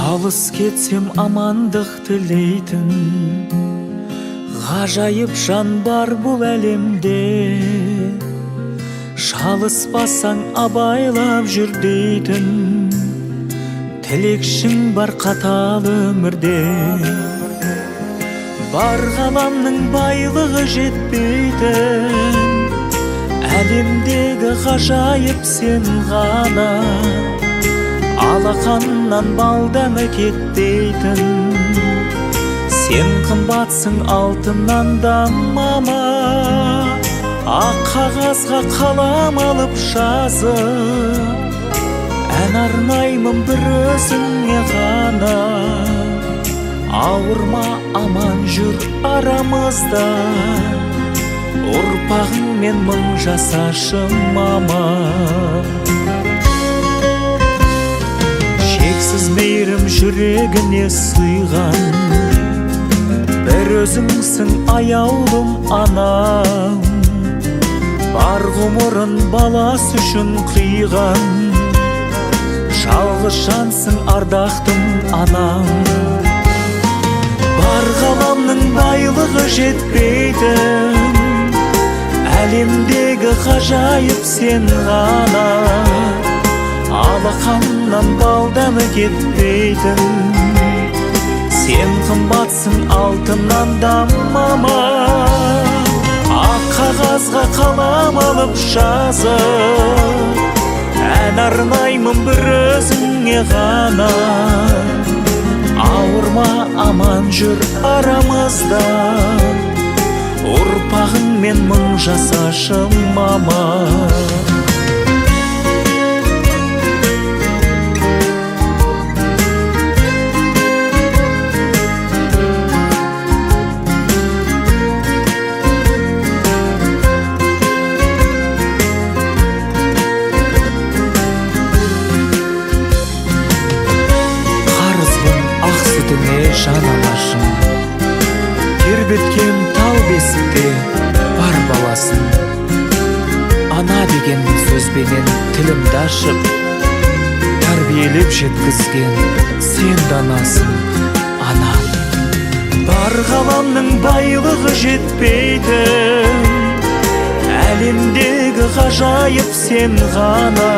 Алыс кетсем амандық тілейтін ғажайып жан бар бұл әлемде. Шалыспасаң абайлап жүр дейтін тілекшің бар қатал өмірде. Бар ғаламның байлығы жетпейтін әлемдегі ғажайып сен ғана. Алақаннан бал дәмі кетпейтін сен қымбатсың алтыннан да мама. Ақ қағазға қалам алып жазып ән арнаймын бір өзіңе ғана. Ауырма, аман жүр арамызда, ұрпағыңмен мың жасашы мама. Шексіз мейірім жүрегіне сыйған бір өзіңсің аяулым анам. Бар ғұмырын баласы үшін қиған жалғыз жансың ардақтым анам. Бар ғаламның байлығы жетпейтін әлемдегі ғажайып сен ғана. Алақаннан бал дәмі кетпейтін сен қымбатсың алтыннан да мама. Ақ қағазға қалам алып жазып ән арнаймын бір өзіңе ғана. Ауырма, аман жүр арамызда, ұрпағыңмен мың жасашы мама. Жананашым тербеткен тал бесікте бар баласын. Ана деген сөзбенен тілімді ашып тәрбиелеп жеткізген сен данасың ана. Бар ғаламның байлығы жетпейтін әлемдегі ғажайып сен ғана.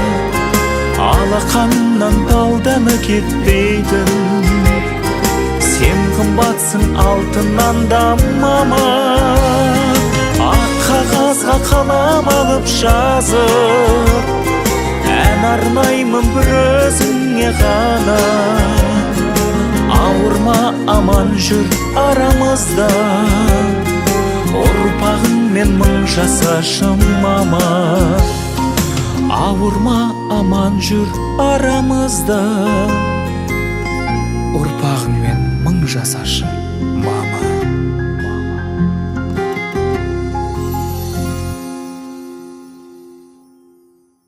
Алақаннан бал дәмі кетпейтін сен қымбатсың алтыннан да мама. Ақ қағазға қалам алып жазып ән арнаймын бір өзіңе ғана. Ауырма, аман жүр арамызда, ұрпағыңмен мың жасашы мама. Ауырма, аман жүр арамызда, ұрпағыңмен мың жасашы мама.